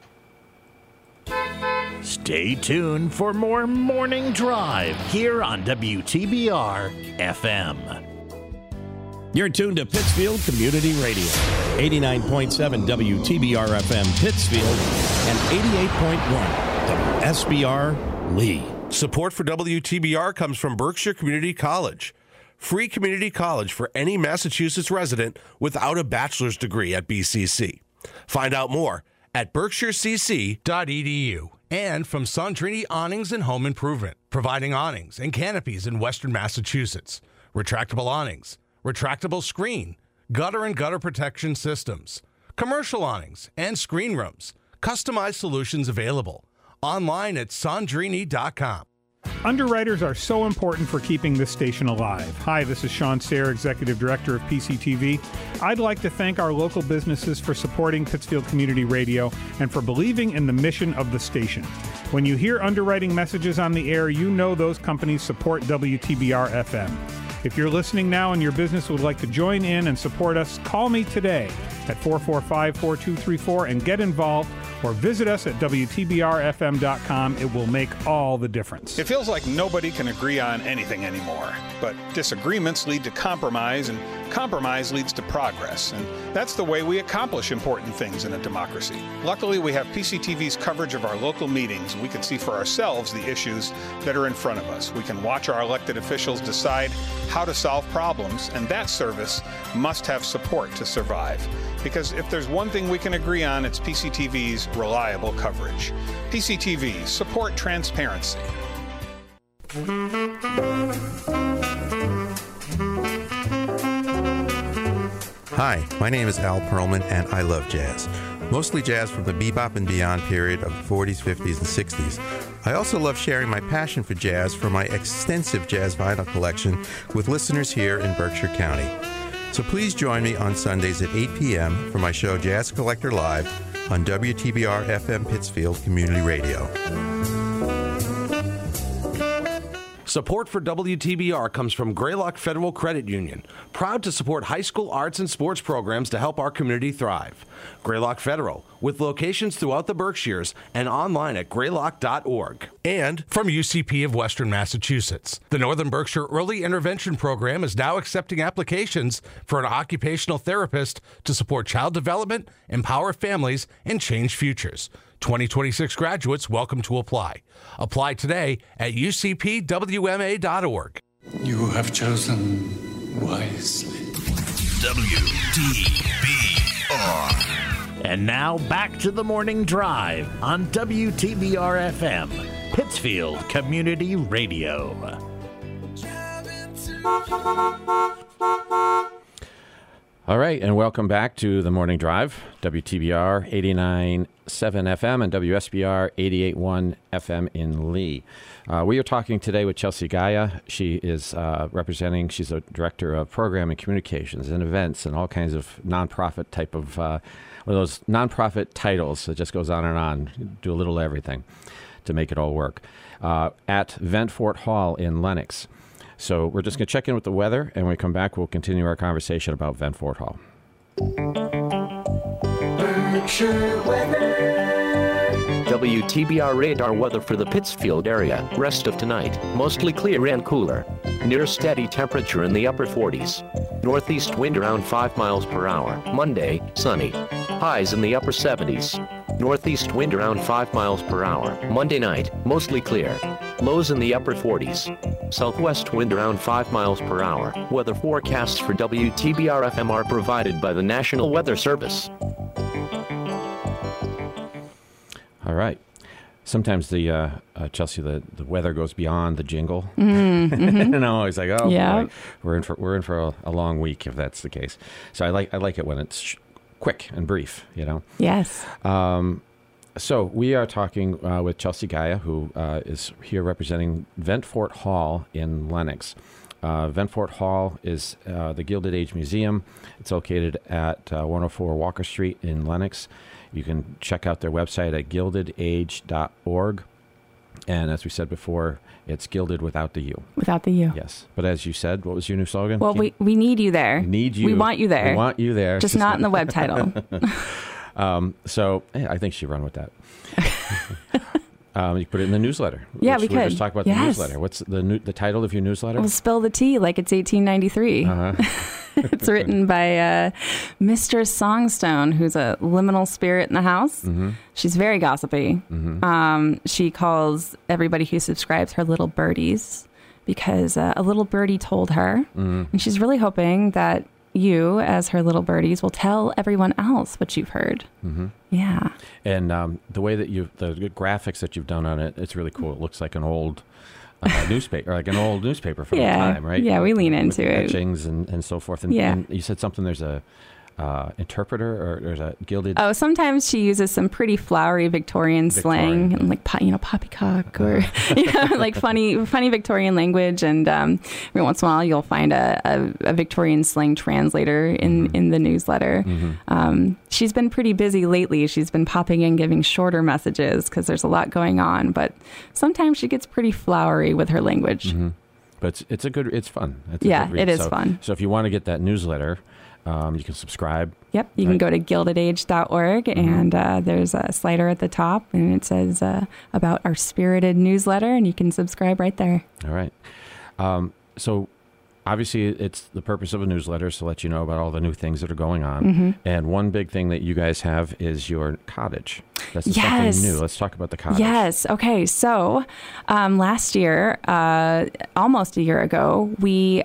Stay tuned for more Morning Drive here on WTBR FM. You're tuned to Pittsfield Community Radio, 89.7 WTBR FM Pittsfield and 88.1 WSBR Lee. Support for WTBR comes from Berkshire Community College. Free community college for any Massachusetts resident without a bachelor's degree at BCC. Find out more at berkshirecc.edu. And from Sandrini Awnings and Home Improvement, providing awnings and canopies in Western Massachusetts. Retractable awnings, retractable screen, gutter and gutter protection systems, commercial awnings and screen rooms, customized solutions available. Online at sandrini.com. Underwriters are so important for keeping this station alive. Hi, this is Sean Sayre, Executive Director of PCTV. I'd like to thank our local businesses for supporting Pittsfield Community Radio and for believing in the mission of the station. When you hear underwriting messages on the air, you know those companies support WTBR FM. If you're listening now and your business would like to join in and support us, call me today at 445-4234 and get involved, or visit us at WTBRFM.com. It will make all the difference. It feels like nobody can agree on anything anymore, but disagreements lead to compromise, and compromise leads to progress, and that's the way we accomplish important things in a democracy. Luckily, we have PCTV's coverage of our local meetings. We can see for ourselves the issues that are in front of us. We can watch our elected officials decide how to solve problems, and that service must have support to survive. Because if there's one thing we can agree on, it's PCTV's reliable coverage. PCTV, support transparency. Hi, my name is Al Perlman, and I love jazz. Mostly jazz from the bebop and beyond period of the 40s, 50s, and 60s. I also love sharing my passion for jazz from my extensive jazz vinyl collection with listeners here in Berkshire County. So please join me on Sundays at 8 p.m. for my show Jazz Collector Live on WTBR FM Pittsfield Community Radio. Support for WTBR comes from Greylock Federal Credit Union, proud to support high school arts and sports programs to help our community thrive. Greylock Federal, with locations throughout the Berkshires and online at greylock.org. And from UCP of Western Massachusetts, the Northern Berkshire Early Intervention Program is now accepting applications for an occupational therapist to support child development, empower families, and change futures. 2026 graduates welcome to apply. Apply today at ucpwma.org. You have chosen wisely. WTBR. And now back to the Morning Drive on WTBR FM, Pittsfield Community Radio. All right, and welcome back to the Morning Drive, WTBR 89.7 FM and WSBR 88.1 FM in Lee. We are talking today with Chelsea Gaia. She is she's a director of program and communications and events and all kinds of nonprofit type of, one of those nonprofit titles that just goes on and on, do a little everything to make it all work, at Ventfort Hall in Lenox. So we're just going to check in with the weather, and when we come back, we'll continue our conversation about Ventfort Hall. Berkshire weather. WTBR radar weather for the Pittsfield area. Rest of tonight, mostly clear and cooler. Near steady temperature in the upper 40s. Northeast wind around 5 miles per hour. Monday, sunny. Highs in the upper 70s. Northeast wind around 5 miles per hour. Monday night, mostly clear. Lows in the upper 40s. Southwest wind around 5 miles per hour. Weather forecasts for WTBR FM are provided by the National Weather Service. All right. Sometimes the Chelsea, the weather goes beyond the jingle, Mm-hmm. and I'm always like, oh Yeah. boy, we're in for a long week if that's the case. So I like it when it's quick and brief, you know. Yes. So we are talking with Chelsea Gaia, who is here representing Ventfort Hall in Lenox. Ventfort Hall is the Gilded Age Museum. It's located at 104 Walker Street in Lenox. You can check out their website at gildedage.org. And as we said before, it's gilded without the U. Without the U. Yes. But as you said, what was your new slogan? Well, we need you there. Need you. We want you there. We want you there. Just not in the web title. So I think she run with that. You put it in the newsletter. Yeah, we could. could. Just talk about Yes. the newsletter. What's the title of your newsletter? We'll spill the tea like it's 1893. It's written by Mr. Songstone, who's a liminal spirit in the house. Mm-hmm. She's very gossipy. She calls everybody who subscribes her little birdies because a little birdie told her. And she's really hoping that you, as her little birdies, will tell everyone else what you've heard. Mm-hmm. Yeah. And the way that the graphics that you've done on it, it's really cool. It looks like an old newspaper, like an old newspaper from the time, right? Yeah, we lean into With it. etchings and so forth. And, Yeah. and you said something, there's a interpreter or there's a gilded... Oh, sometimes she uses some pretty flowery Victorian slang, and like poppycock or like funny Victorian language. And every once in a while, you'll find a Victorian slang translator in the newsletter. She's been pretty busy lately. She's been popping in, giving shorter messages because there's a lot going on. But sometimes she gets pretty flowery with her language. But it's fun. It's Yeah, a good read. it is fun. So if you want to get that newsletter, you can subscribe. Yep. You can go to gildedage.org and there's a slider at the top and it says about our spirited newsletter and you can subscribe right there. All right. So obviously it's the purpose of a newsletter is to let you know about all the new things that are going on. And one big thing that you guys have is your cottage. That's something new. Let's talk about the cottage. Yes. Okay. So last year, almost a year ago, we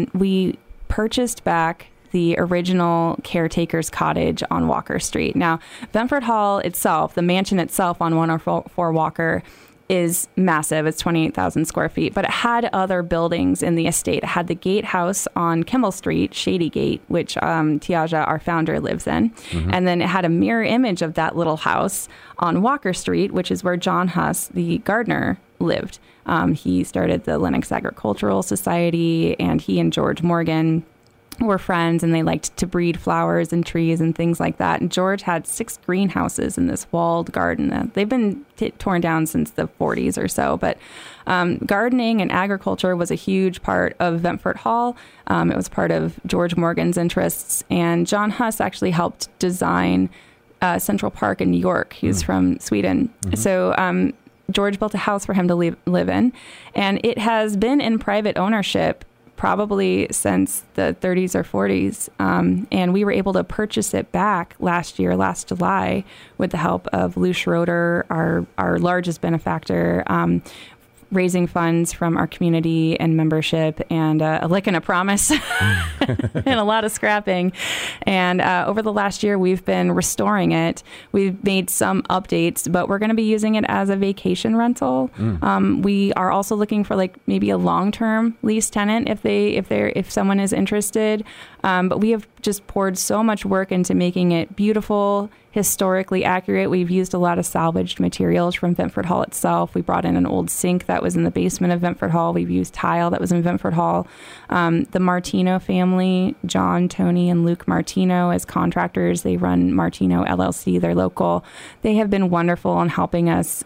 purchased back the original caretaker's cottage on Walker Street. Now, Ventfort Hall itself, the mansion itself on 104 Walker, is massive. It's 28,000 square feet, but it had other buildings in the estate. It had the gatehouse on Kimball Street, Shady Gate, which Tiaja, our founder, lives in. And then it had a mirror image of that little house on Walker Street, which is where John Huss, the gardener, lived. He started the Lenox Agricultural Society, and he and George Morgan were friends, and they liked to breed flowers and trees and things like that. And George had 6 greenhouses in this walled garden. They've been torn down since the 40s or so, but gardening and agriculture was a huge part of Ventfort Hall. It was part of George Morgan's interests, and John Huss actually helped design Central Park in New York. He's from Sweden. So George built a house for him to live in, and it has been in private ownership probably since the 30s or 40s. And we were able to purchase it back last July, with the help of Lou Schroeder, our largest benefactor, raising funds from our community and membership, and a lick and a promise and a lot of scrapping. And over the last year, we've been restoring it. We've made some updates, but we're going to be using it as a vacation rental. We are also looking for like maybe a long-term lease tenant if someone is interested. But we have just poured so much work into making it beautiful, historically accurate. We've used a lot of salvaged materials from Ventfort Hall itself. We brought in an old sink that was in the basement of Ventfort Hall. We've used tile that was in Ventfort Hall. The Martino family, John, Tony, and Luke Martino, as contractors, they run Martino LLC. They're local. They have been wonderful in helping us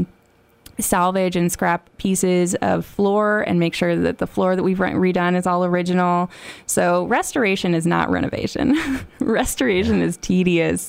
salvage and scrap pieces of floor and make sure that the floor that we've redone is all original. So restoration is not renovation. Restoration is tedious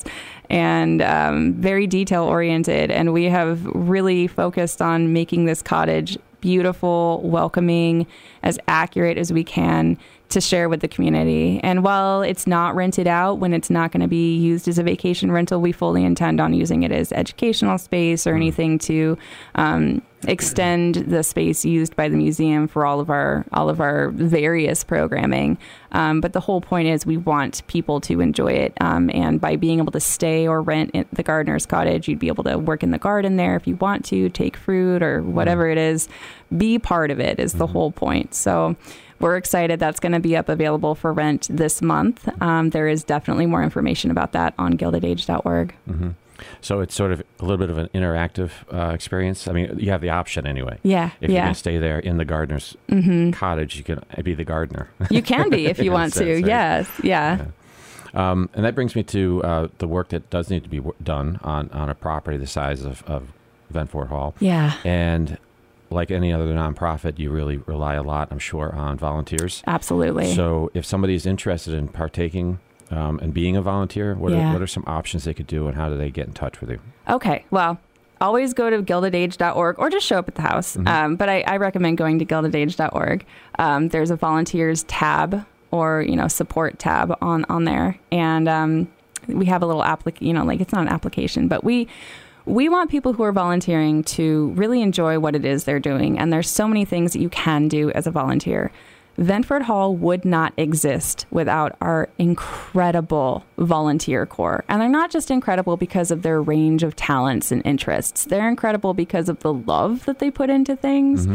and very detail oriented. And we have really focused on making this cottage beautiful, welcoming, as accurate as we can to share with the community. And while it's not rented out, when it's not going to be used as a vacation rental, we fully intend on using it as educational space or anything to extend the space used by the museum for all of our various programming. But the whole point is we want people to enjoy it. And by being able to stay or rent in the gardener's cottage, you'd be able to work in the garden there if you want to, take fruit or whatever it is. Be part of it is the whole point. So we're excited that's going to be available for rent this month. There is definitely more information about that on gildedage.org. Mm-hmm. So it's sort of a little bit of an interactive experience. I mean, you have the option anyway. Yeah. If you're going to stay there in the gardener's cottage, you can be the gardener. You can be if you want to. Right? Yes. Yeah. And that brings me to the work that does need to be done on a property the size of Ventfort Hall. Yeah. And like any other nonprofit, you really rely a lot, I'm sure, on volunteers. Absolutely. So if somebody's interested in partaking and being a volunteer, what are some options they could do, and how do they get in touch with you? Okay. Well, always go to gildedage.org or just show up at the house. But I recommend going to gildedage.org. There's a volunteers tab or, support tab on there. And we have a little it's not an application, but we want people who are volunteering to really enjoy what it is they're doing. And there's so many things that you can do as a volunteer. Ventfort Hall would not exist without our incredible volunteer corps. And they're not just incredible because of their range of talents and interests. They're incredible because of the love that they put into things.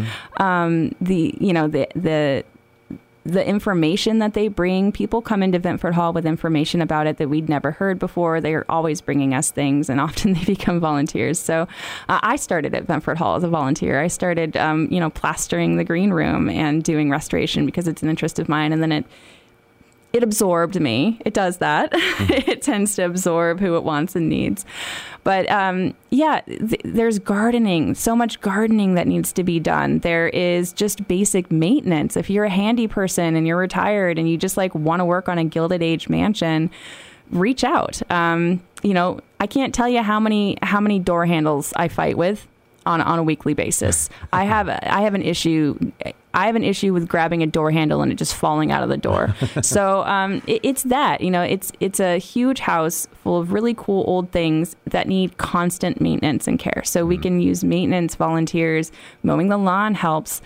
The information that they bring. People come into Ventfort Hall with information about it that we'd never heard before. They are always bringing us things, and often they become volunteers. So I started at Ventfort Hall as a volunteer. I started, plastering the green room and doing restoration because it's an interest of mine. And then it absorbed me. It does that. It tends to absorb who it wants and needs. But there's gardening, so much gardening that needs to be done. There is just basic maintenance. If you're a handy person and you're retired and you just want to work on a Gilded Age mansion, reach out. I can't tell you how many door handles I fight with on a weekly basis. I have an issue with grabbing a door handle and it just falling out of the door. So it's that, it's a huge house full of really cool old things that need constant maintenance and care. So we can use maintenance volunteers. Mowing the lawn helps.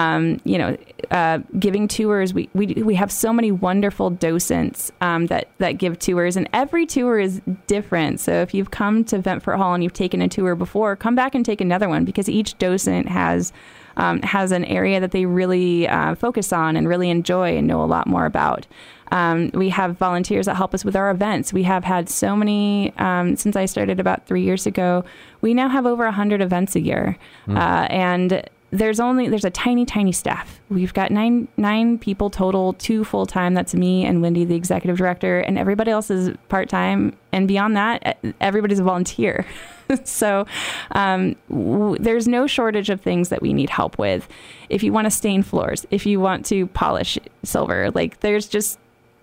Giving tours. We have so many wonderful docents that give tours, and every tour is different. So if you've come to Ventfort Hall and you've taken a tour before, come back and take another one, because each docent has an area that they really focus on and really enjoy and know a lot more about. We have volunteers that help us with our events. We have had so many, since I started about 3 years ago, we now have over 100 events a year. And there's a tiny staff. We've got nine people total, 2 full-time. That's me and Wendy, the executive director, and everybody else is part-time. And beyond that, everybody's a volunteer. So there's no shortage of things that we need help with. If you want to stain floors, if you want to polish silver, there's just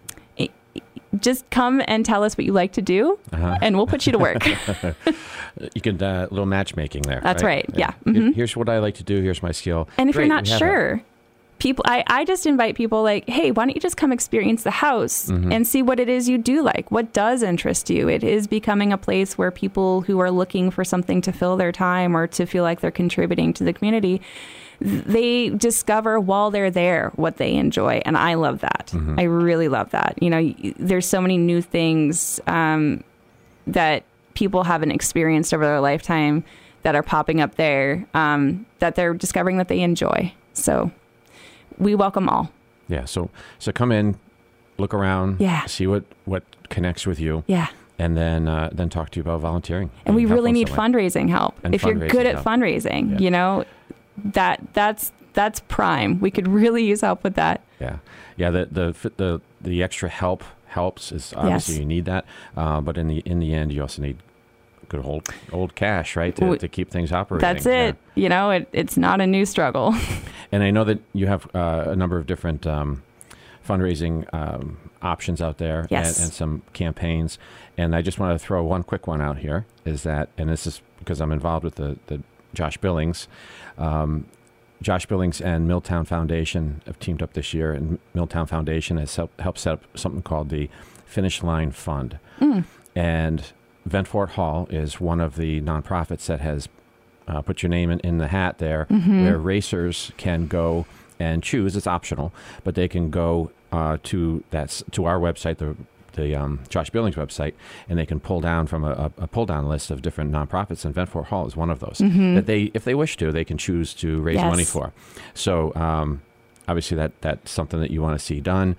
come and tell us what you like to do, and we'll put you to work. You can a little matchmaking there. That's right. Yeah. Mm-hmm. Here's what I like to do. Here's my skill. And if you're not sure, people, I just invite people hey, why don't you just come experience the house and see what it is you do like? What does interest you? It is becoming a place where people who are looking for something to fill their time or to feel like they're contributing to the community, they discover while they're there what they enjoy. And I love that. I really love that. There's so many new things that people haven't experienced over their lifetime that are popping up there that they're discovering that they enjoy. So we welcome all. Yeah. So come in, look around, see what connects with you. Yeah. And then talk to you about volunteering. And we really need fundraising help. If you're good at fundraising, that's prime. We could really use help with that. Yeah. Yeah. The extra help helps. Is obviously you need that. But in the end, you also need good old cash, right? To keep things operating. That's it. Yeah. It's not a new struggle. And I know that you have a number of different fundraising options out there, Yes. and some campaigns. And I just want to throw one quick one out here, is that, and this is because I'm involved with the Josh Billings. Josh Billings and Milltown Foundation have teamed up this year, and Milltown Foundation has helped set up something called the Finish Line Fund. And Ventfort Hall is one of the nonprofits that has put your name in the hat there, where racers can go and choose. It's optional, but they can go to our website, the Josh Billings website, and they can pull down from a pull down list of different nonprofits, and Ventfort Hall is one of those that they, if they wish to, they can choose to raise money for. So obviously that's something that you want to see done.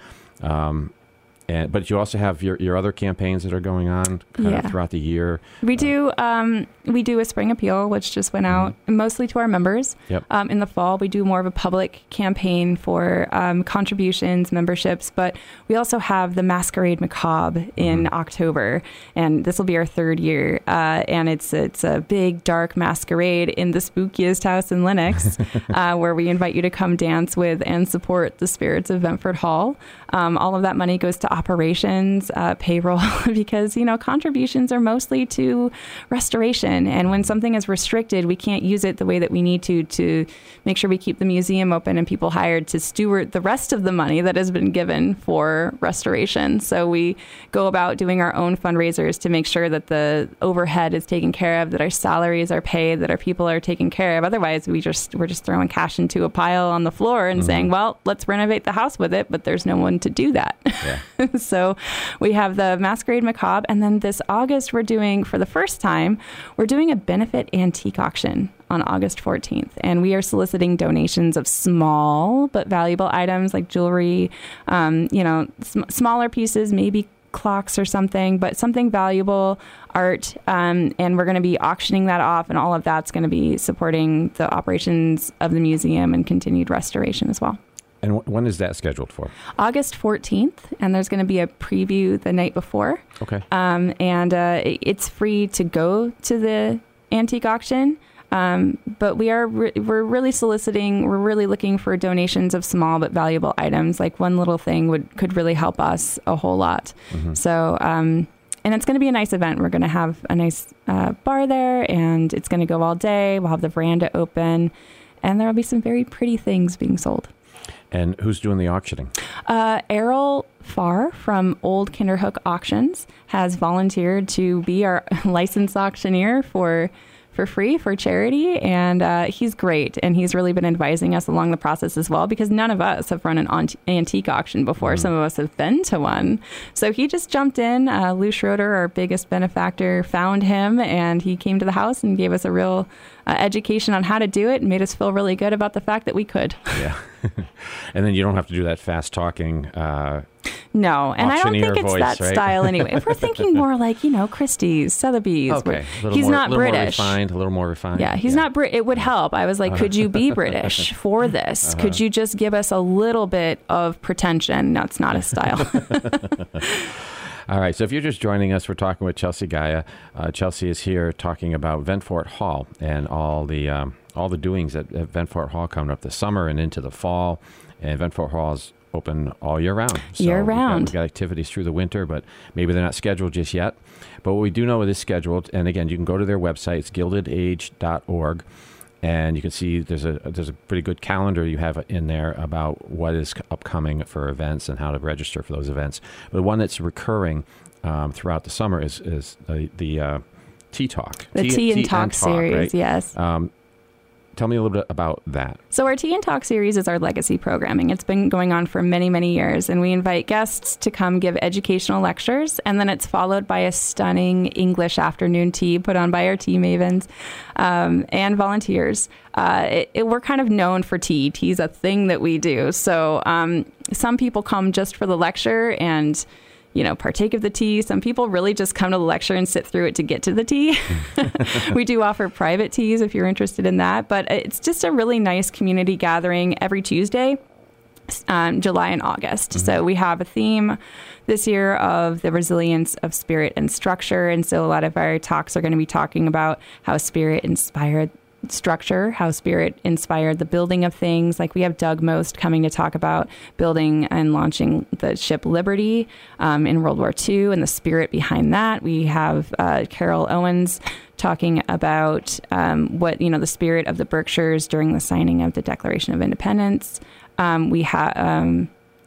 But you also have your other campaigns that are going on kind of throughout the year. We do a spring appeal, which just went out mostly to our members. Yep. In the fall, we do more of a public campaign for contributions, memberships, but we also have the Masquerade Macabre in October, and this will be our third year. And it's a big, dark masquerade in the spookiest house in Lenox, where we invite you to come dance with and support the spirits of Ventfort Hall. All of that money goes to operations, payroll, because, contributions are mostly to restoration. And when something is restricted, we can't use it the way that we need to make sure we keep the museum open and people hired to steward the rest of the money that has been given for restoration. So we go about doing our own fundraisers to make sure that the overhead is taken care of, that our salaries are paid, that our people are taken care of. Otherwise, we're just throwing cash into a pile on the floor and saying, well, let's renovate the house with it, but there's no one to do that. Yeah. So we have the Masquerade Macabre, and then this August we're doing, for the first time, we're doing a benefit antique auction on August 14th, and we are soliciting donations of small but valuable items like jewelry, smaller pieces, maybe clocks or something, but something valuable, art, and we're going to be auctioning that off, and all of that's going to be supporting the operations of the museum and continued restoration as well. And when is that scheduled for? August 14th, and there's going to be a preview the night before. Okay. And it's free to go to the antique auction, but we're really soliciting. We're really looking for donations of small but valuable items. Like one little thing could really help us a whole lot. So. And it's going to be a nice event. We're going to have a nice bar there, and it's going to go all day. We'll have the veranda open, and there will be some very pretty things being sold. And who's doing the auctioning? Errol Farr from Old Kinderhook Auctions has volunteered to be our licensed auctioneer for free, for charity, and he's great, and he's really been advising us along the process as well, because none of us have run an antique auction before. Some of us have been to one, so he just jumped in. Lou Schroeder, our biggest benefactor, found him, and he came to the house and gave us a real education on how to do it, and made us feel really good about the fact that we could. Yeah. And then you don't have to do that fast talking no, and I don't think it's voice, that right? style anyway. If we're thinking more like, Christie's, Sotheby's, okay. He's not British. A little more refined. Yeah, he's not British. It would help. I was like, could you be British for this? Could you just give us a little bit of pretension? No, it's not a style. All right, so if you're just joining us, we're talking with Chelsea Gaia. Chelsea is here talking about Ventfort Hall and all the doings at Ventfort Hall coming up this summer and into the fall. And Ventfort Hall is open all year round. So year round. We've got activities through the winter, but maybe they're not scheduled just yet. But what we do know it is scheduled. And again, you can go to their website. It's gildedage.org. And you can see there's a pretty good calendar you have in there about what is upcoming for events and how to register for those events. But the one that's recurring throughout the summer is the Tea Talk. The Tea and Talk series, right? yes. Tell me a little bit about that. So our Tea and Talk series is our legacy programming. It's been going on for many, many years, and we invite guests to come give educational lectures, and then it's followed by a stunning English afternoon tea put on by our tea mavens and volunteers. We're kind of known for tea. Tea is a thing that we do. So some people come just for the lecture and partake of the tea. Some people really just come to the lecture and sit through it to get to the tea. We do offer private teas if you're interested in that. But it's just a really nice community gathering every Tuesday, July and August. So we have a theme this year of the resilience of spirit and structure. And so a lot of our talks are going to be talking about how spirit inspired structure, how spirit inspired the building of things. Like we have Doug Most coming to talk about building and launching the ship Liberty in World War II and the spirit behind that. We have Carol Owens talking about the spirit of the Berkshires during the signing of the Declaration of Independence. We have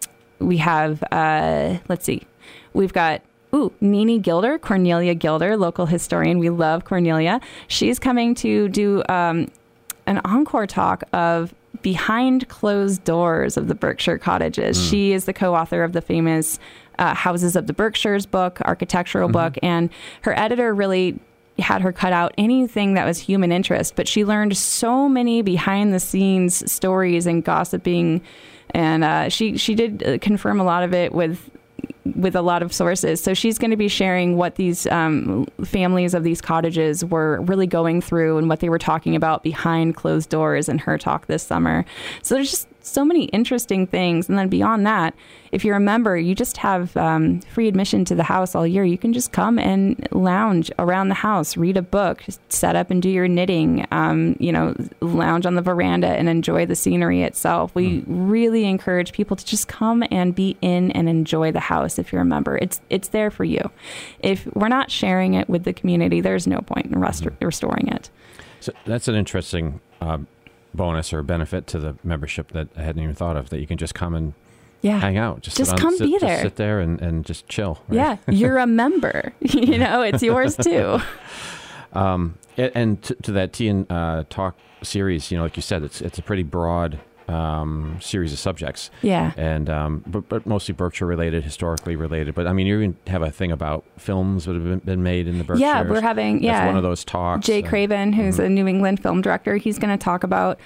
we've got Nini Gilder, Cornelia Gilder, local historian. We love Cornelia. She's coming to do an encore talk of behind closed doors of the Berkshire cottages. She is the co-author of the famous Houses of the Berkshires book, architectural book, and her editor really had her cut out anything that was human interest, but she learned so many behind the scenes stories and gossiping, and she did confirm a lot of it with a lot of sources. So she's going to be sharing what these families of these cottages were really going through and what they were talking about behind closed doors in her talk this summer. So there's just so many interesting things. And then beyond that, if you're a member, you just have free admission to the house all year. You can just come and lounge around the house, read a book, just set up and do your knitting, lounge on the veranda and enjoy the scenery itself. We really encourage people to just come and be in and enjoy the house if you're a member. It's there for you. If we're not sharing it with the community, there's no point in restoring it. So that's an interesting bonus or benefit to the membership that I hadn't even thought of, that you can just come and hang out. Just sit there and just chill. Right? Yeah, you're a member. It's yours too. And to that Tea and Talk series, like you said, it's a pretty broad series of subjects. Yeah. And but mostly Berkshire related, historically related. But I mean, you even have a thing about films that have been made in the Berkshires. Yeah, we're having That's one of those talks. Jay Craven, who's a New England film director, he's going to talk about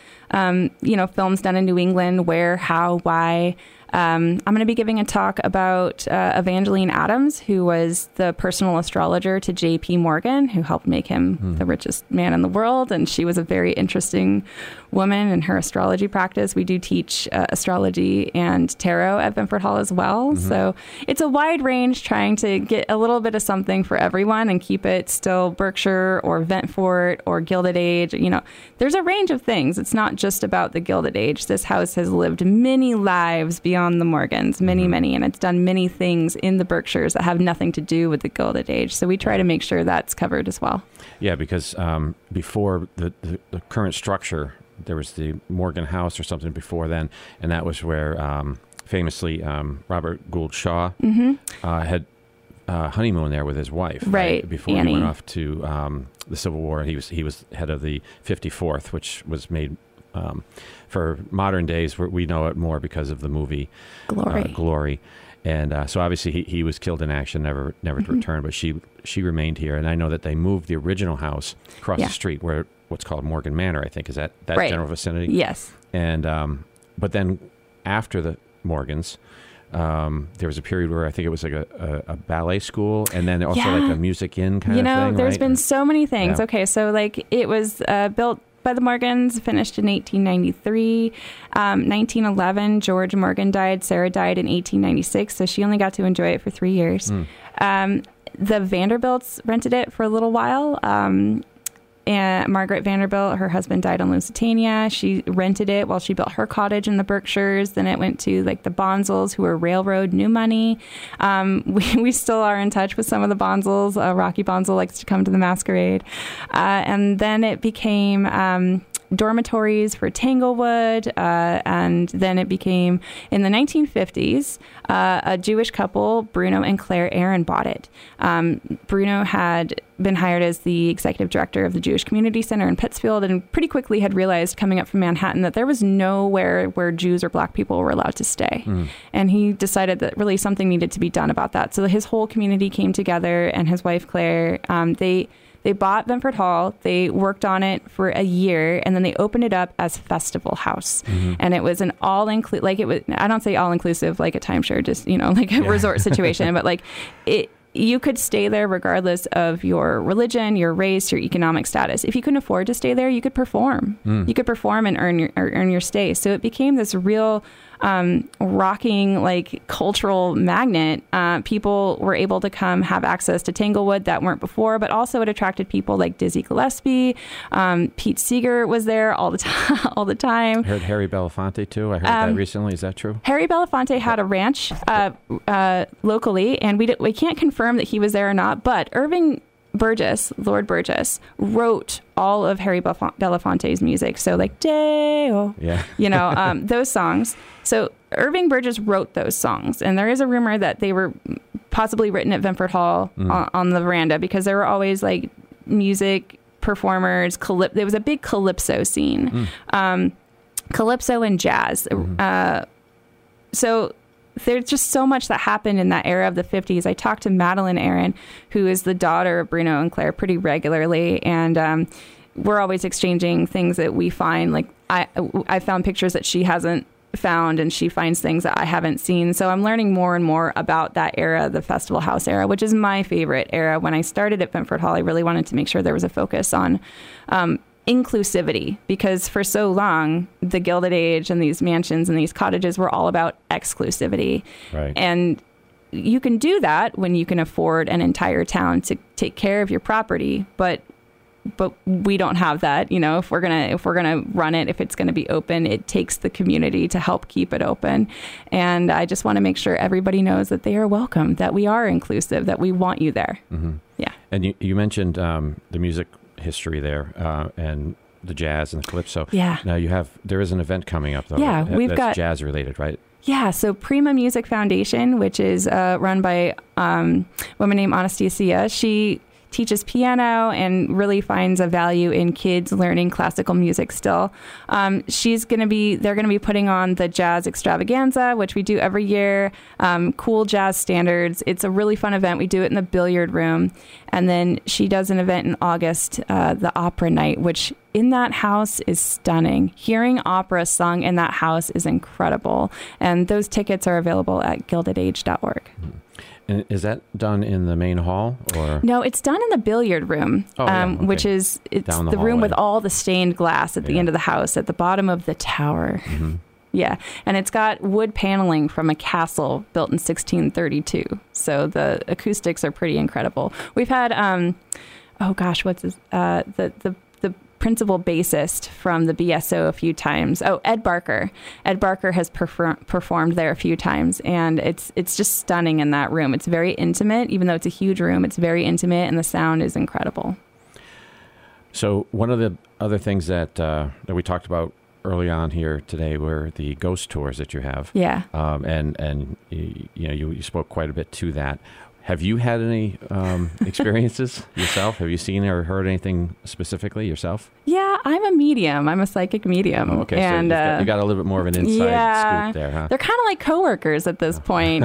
films done in New England, where, how, why. I'm going to be giving a talk about Evangeline Adams, who was the personal astrologer to J.P. Morgan, who helped make him the richest man in the world. And she was a very interesting woman in her astrology practice. We do teach astrology and tarot at Benford Hall as well. So it's a wide range, trying to get a little bit of something for everyone and keep it still Berkshire or Ventfort or Gilded Age. There's a range of things. It's not just about the Gilded Age. This house has lived many lives beyond the Morgans, many, and it's done many things in the Berkshires that have nothing to do with the Gilded Age. So we try to make sure that's covered as well. Yeah, because before the current structure, there was the Morgan House or something before then, and that was where famously Robert Gould Shaw had honeymoon there with his wife, right? Before Annie. he went off to the Civil War. He was head of the 54th, which was made. For modern days, we know it more because of the movie Glory. And so obviously he was killed in action, never to return, but she remained here. And I know that they moved the original house across the street, where what's called Morgan Manor, I think, is that right. general vicinity? Yes. And but then after the Morgans, there was a period where I think it was like a ballet school, and then also like a music inn kind of thing. There's right? been so many things. Yeah. Okay, so like it was built by the Morgans, finished in 1893. 1911, George Morgan died. Sarah died in 1896, so she only got to enjoy it for 3 years. The Vanderbilts rented it for a little while. And Margaret Vanderbilt, her husband died on Lusitania. She rented it while she built her cottage in the Berkshires. Then it went to like the Bonsals, who were railroad new money. We still are in touch with some of the Bonsals. Rocky Bonsal likes to come to the masquerade. And then it became dormitories for Tanglewood, and then it became, in the 1950s, a Jewish couple, Bruno and Claire Aaron, bought it. Bruno had been hired as the executive director of the Jewish Community Center in Pittsfield, and pretty quickly had realized, coming up from Manhattan, that there was nowhere where Jews or Black people were allowed to stay. And he decided that really something needed to be done about that. So his whole community came together, and his wife, Claire, they bought Benford Hall. They worked on it for a year, and then they opened it up as Festival House. And it was an all-inclusive, like it was, I don't say all-inclusive like a timeshare, just, like a resort situation, but like you could stay there regardless of your religion, your race, your economic status. If you couldn't afford to stay there, you could perform. You could perform and earn your stay. So it became this real rocking, like, cultural magnet. People were able to come have access to Tanglewood that weren't before, but also it attracted people like Dizzy Gillespie. Pete Seeger was there all the time. I heard Harry Belafonte too. I heard that recently. Is that true? Harry Belafonte had a ranch locally, and we can't confirm that he was there or not, but Irving Burgess, Lord Burgess, wrote all of Harry Belafonte's music. So, like, Deo, those songs. So Irving Burgess wrote those songs. And there is a rumor that they were possibly written at Ventford Hall on the veranda, because there were always, like, music performers. There was a big calypso scene. Calypso and jazz. So there's just so much that happened in that era of the 50s. I talked to Madeline Aaron, who is the daughter of Bruno and Claire, pretty regularly. And we're always exchanging things that we find. Like, I found pictures that she hasn't found, and she finds things that I haven't seen. So I'm learning more and more about that era, the Festival House era, which is my favorite era. When I started at Ventford Hall, I really wanted to make sure there was a focus on inclusivity, because for so long the Gilded Age and these mansions and these cottages were all about exclusivity. Right. And you can do that when you can afford an entire town to take care of your property, but we don't have that. If we're gonna run it, if it's gonna be open, it takes the community to help keep it open. And I just want to make sure everybody knows that they are welcome, that we are inclusive, that we want you there. Yeah. And you mentioned the music history there, and the jazz and the calypso. Yeah. Now there is an event coming up, though. Yeah, we've that's got jazz related, right? Yeah. So Prima Music Foundation, which is run by a woman named Anastasia. She teaches piano and really finds a value in kids learning classical music still. They're going to be putting on the Jazz Extravaganza, which we do every year. Cool jazz standards. It's a really fun event. We do it in the billiard room. And then she does an event in August, the Opera Night, which in that house is stunning. Hearing opera sung in that house is incredible. And those tickets are available at gildedage.org. And is that done in the main hall, or? No, it's done in the billiard room, which is the room with all the stained glass at the end of the house, at the bottom of the tower. Yeah, and it's got wood paneling from a castle built in 1632. So the acoustics are pretty incredible. We've had, the principal bassist from the BSO a few times. Oh, Ed Barker. Ed Barker has performed there a few times, and it's just stunning in that room. It's very intimate, even though it's a huge room. It's very intimate, and the sound is incredible. So one of the other things that we talked about early on here today were the ghost tours that you have. Yeah. And you spoke quite a bit to that. Have you had any experiences yourself? Have you seen or heard anything specifically yourself? Yeah, I'm a medium. I'm a psychic medium. Oh, okay, and so you got a little bit more of an inside scoop there, huh? They're kind of like coworkers at this point.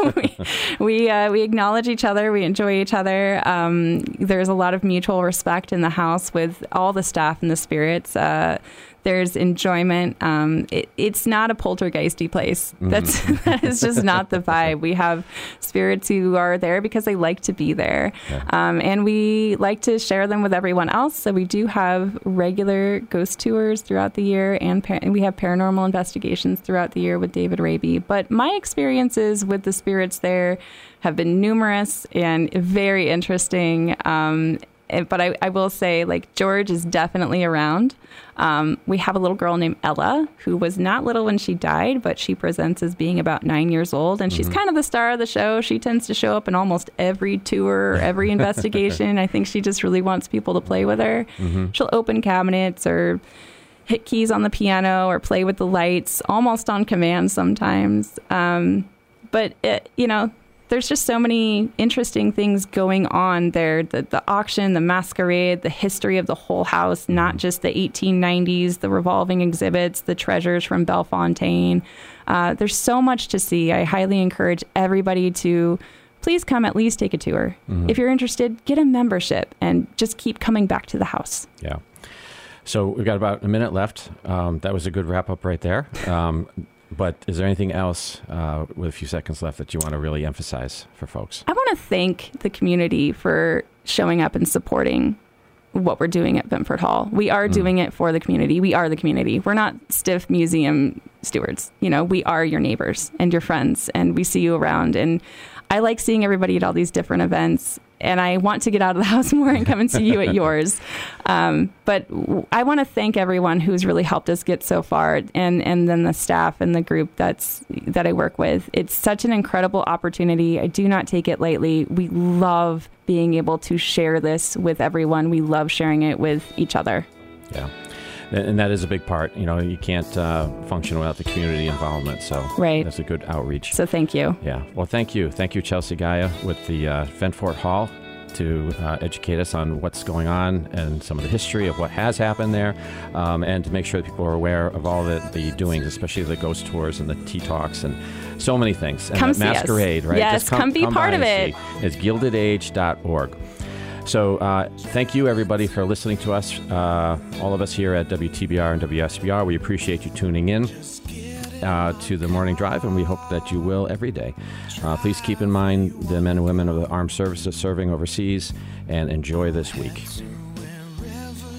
we acknowledge each other. We enjoy each other. There's a lot of mutual respect in the house with all the staff and the spirits. There's enjoyment. It's not a poltergeisty place. That is just not the vibe. We have spirits who are there because they like to be there. Yeah. And we like to share them with everyone else. So we do have regular ghost tours throughout the year, and we have paranormal investigations throughout the year with David Raby. But my experiences with the spirits there have been numerous and very interesting. But I will say, like, George is definitely around. We have a little girl named Ella, who was not little when she died, but she presents as being about 9 years old. And she's kind of the star of the show. She tends to show up in almost every tour, every investigation. I think she just really wants people to play with her. She'll open cabinets or hit keys on the piano or play with the lights, almost on command sometimes. But there's just so many interesting things going on there. The auction, the masquerade, the history of the whole house, not just the 1890s, the revolving exhibits, the treasures from Bellefontaine. There's so much to see. I highly encourage everybody to please come at least take a tour. If you're interested, get a membership and just keep coming back to the house. Yeah. So we've got about a minute left. That was a good wrap up right there. But is there anything else with a few seconds left that you want to really emphasize for folks? I want to thank the community for showing up and supporting what we're doing at Ventford Hall. We are doing it for the community. We are the community. We're not stiff museum stewards. You know, we are your neighbors and your friends, and we see you around. And I like seeing everybody at all these different events, and I want to get out of the house more and come and see you at yours. But I want to thank everyone who's really helped us get so far, and then the staff and the group that I work with. It's such an incredible opportunity. I do not take it lightly. We love being able to share this with everyone. We love sharing it with each other. Yeah. And that is a big part. You know, you can't function without the community involvement. So that's a good outreach. So thank you. Yeah. Well, thank you. Thank you, Chelsea Gaia, with the Ventfort Hall, to educate us on what's going on and some of the history of what has happened there, and to make sure that people are aware of all the doings, especially the ghost tours and the tea talks and so many things. And come the masquerade, us. right? Yes, Just come be part of it. It's gildedage.org. So thank you, everybody, for listening to us, all of us here at WTBR and WSBR. We appreciate you tuning in to the Morning Drive, and we hope that you will every day. Please keep in mind the men and women of the armed services serving overseas, and enjoy this week.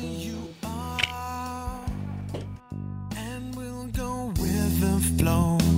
And we'll go with the flow.